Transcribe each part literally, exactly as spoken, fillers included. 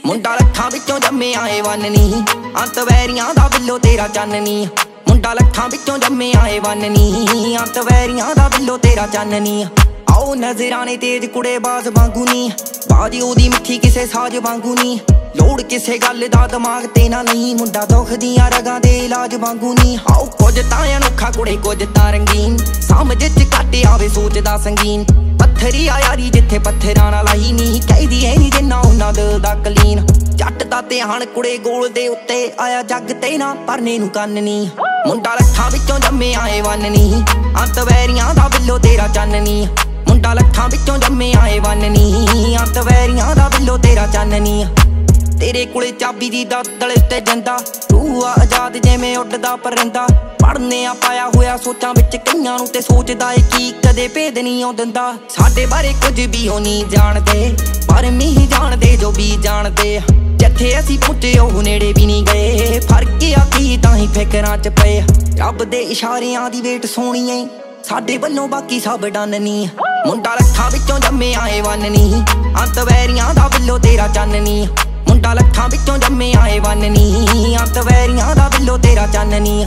ਮੁੰਡਾ ਲੱਖਾਂ ਵਿੱਚੋਂ ਜੰਮਿਆ ਏ ਵੰਨਨੀ, ਅੰਤ ਵੈਰੀਆਂ ਦਾ ਬਿੱਲੋ ਤੇਰਾ ਚਾਨਣੀ। ਮੁੰਡਾ ਲੱਖਾਂ ਵਿੱਚੋਂ ਜੰਮਿਆ ਏ ਵੰਨਨੀ, ਅੰਤ ਵੈਰੀਆਂ ਦਾ ਬਿੱਲੋ ਤੇਰਾ ਚਾਨਣੀ। ਆਓ ਨਜ਼ਰਾਨੇ ਤੇਜ ਕੁੜੇ ਬਾਜ਼ ਵਾਂਗੂ ਨੀ, ਬਾਜ ਉਹਦੀ ਮਿੱਠੀ ਕਿਸੇ ਸਾਜ ਵਾਂਗੂ ਨੀ। ਲੋੜ ਕਿਸੇ ਗੱਲ ਦਾ ਦਿਮਾਗ ਤੇ ਨਾ ਨਹੀਂ, ਮੁੰਡਾ ਦੁੱਖ ਦੀਆਂ ਰਗਾਂ ਦੇ ਇਲਾਜ ਵਾਂਗੂ ਨੀ। ਆਓ ਕੁਝ ਤਾਂ ਅਨੋਖਾ ਕੁੜੇ ਕੁਝ ਤਾਂ ਰੰਗੀਨ, ਸਮਝ ਚ ਘੱਟ ਆਵੇ ਸੋਚਦਾ ਸੰਗੀਨ। ਪੱਥਰੀ ਆ ਯਾਰੀ ਜਿੱਥੇ ਪੱਥਰਾਂ ਨਾਲ ਆਈ ਨੀ, ਕਹਿਦੀ ਐ ਨੀ ਜਿੰਨਾ ਉਹਨਾਂ ਦਿਲ ਦਾ ਕਲੀਨ। ਜੱਟ ਦਾ ਧਿਆਨ ਕੁੜੇ ਗੋਲ ਦੇ ਉੱਤੇ ਆਇਆ ਜੱਗ ਤੇ ਨਾ ਪਰਨੇ ਨੂੰ ਕੰਨ ਨੀ। ਮੁੰਡਾ ਲੱਖਾਂ ਵਿੱਚੋਂ ਜੰਮਿਆ ਏ ਵੰਨਨੀ, ਅੰਤ ਵੈਰੀਆਂ ਦਾ ਬਿੱਲੋ ਤੇਰਾ ਚਾਨਣੀ। ਮੁੰਡਾ ਲੱਖਾਂ ਵਿੱਚੋਂ ਜੰਮਿਆ ਏ ਵੰਨਨੀ, ਅੰਤ ਵੈਰੀਆਂ ਦਾ ਬਿੱਲੋ ਤੇਰਾ ਚਾਨਣੀ। ਤੇਰੇ ਕੋਲੇ ਚਾਬੀ ਦੀ ਦਾਤਲ ਤੇ ਜਾਂਦਾ, ਤੂੰ ਆ ਆਜ਼ਾਦ ਜਿਵੇਂ ਉੱਡਦਾ ਪਰਿੰਦਾ। ਪੜਨੇ ਆ ਪਾਇਆ ਹੋਇਆ ਸੋਚਾਂ ਵਿੱਚ ਕਈਆਂ ਨੂੰ, ਤੇ ਸੋਚਦਾ ਏ ਕੀ ਕਦੇ ਭੇਦ ਨਹੀਂ ਆਉ ਦਿੰਦਾ। ਸਾਡੇ ਬਾਰੇ ਕੁਝ ਵੀ ਉਹ ਨਹੀਂ ਜਾਣਦੇ, ਪਰ ਮੀਂਹ ਜਾਣਦੇ ਜੋ ਵੀ ਜਾਣਦੇ। ਜਿੱਥੇ ਅਸੀਂ ਪਹੁੰਚੇ ਉਹ ਨੇੜੇ ਵੀ ਨਹੀਂ ਗਏ, ਫਰਕ ਆ ਕੀ ਤਾਂ ਹੀ ਫਿਕਰਾਂ ਚ ਪਏ। ਰੱਬ ਦੇ ਇਸ਼ਾਰਿਆਂ ਦੀ ਵੇਟ ਸੋਹਣੀਏ, ਸਾਡੇ ਵੱਲੋਂ ਬਾਕੀ ਸਭ ਡਾਨਨੀ। ਮੁੰਡਾ ਲੱਖਾਂ ਵਿੱਚੋਂ ਜੰਮਿਆ ਏ ਵੰਨਨੀ, ਅੰਤ ਵੈਰੀਆਂ ਦਾ ਬਿੱਲੋ ਤੇਰਾ ਚਾਨਣੀ। ਮੁੰਡਾ ਲੱਖਾਂ ਵਿੱਚੋਂ ਜੰਮਿਆ ਏ ਵੰਨਨੀ, ਅੰਤ ਵੈਰੀਆਂ ਦਾ ਬਿੱਲੋ ਤੇਰਾ ਚਾਨਣੀ।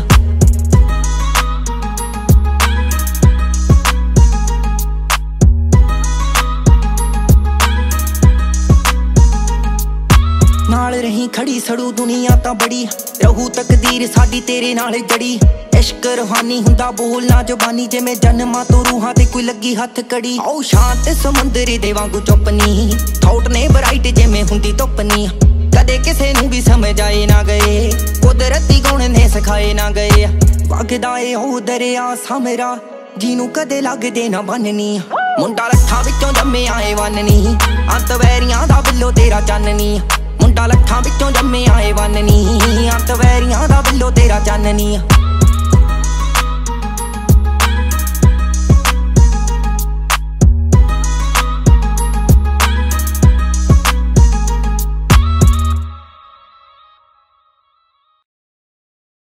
ਨਾਲ ਰਹੀ ਖੜੀ ਸੜੂ ਦੁਨੀਆ ਤਾਂ ਬੜੀ, ਰਹੂ ਤਕਦੀਰ ਸਾਡੀ ਤੇਰੇ ਨਾਲ ਜੜੀ। ਇਸ਼ਕ ਰੂਹਾਨੀ ਹੁੰਦਾ ਬੋਲਣਾ ਜ਼ੁਬਾਨੀ, ਜਿਵੇਂ ਜਨਮਾਂ ਤੋਂ ਰੂਹਾਂ ਤੇ ਕੋਈ ਲੱਗੀ ਹੱਥ ਕੜੀ। ਆਓ ਸ਼ਾਂਤ ਸਮੁੰਦਰ ਦੇ ਵਾਂਗੂ ਚੁੱਪ ਨੀ, ਥੌਟ ਨੇ ਬਰਾਈਟ ਜਿਵੇਂ ਹੁੰਦੀ ਧੁੱਪ ਨੀ। ਕਦੇ ਕਿਸੇ ਨੂੰ ਵੀ ਸਮਝ ਆਏ ਨਾ ਗਏ, ਕੁਦਰਤੀ ਗੁਣ ਨੇ ਸਿਖਾਏ ਨਾ ਗਏ। ਵਗਦਾ ਏ ਉਹ ਦਰਿਆ ਸਾਮਰਾ, ਜਿਹਨੂੰ ਕਦੇ ਲੱਗਦੇ ਨਾ ਬੰਨਨੀ। ਮੁੰਡਾ ਲੱਖਾਂ ਵਿੱਚੋਂ ਜੰਮਿਆ ਏ ਵੰਨਨੀ, ਅੰਤ ਵੈਰੀਆਂ ਦਾ ਬਿੱਲੋ ਤੇਰਾ ਚਾਨਣੀ। ਮੁੰਡਾ ਲੱਖਾਂ ਵਿੱਚੋਂ ਜੰਮਿਆ ਏ ਵੰਨਨੀ, ਅੰਤ ਵੈਰੀਆਂ ਦਾ ਬਿੱਲੋ ਤੇਰਾ ਚਾਨਣੀ।